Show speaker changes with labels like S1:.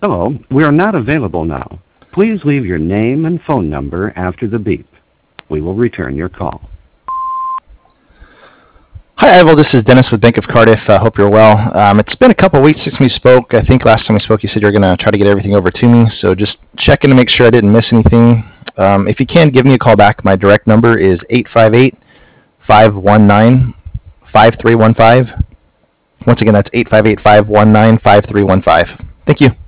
S1: Hello, we are not available now. Please leave your name and phone number after the beep. We will return your call.
S2: Hi, Ivo. This is Dennis with Bank of Cardiff. I hope you're well. It's been a couple weeks since we spoke. I think last time we spoke, you said you were going to try to get everything over to me. So just checking to make sure I didn't miss anything. If you can, give me a call back. My direct number is 858-519-5315. Once again, that's 858-519-5315. Thank you.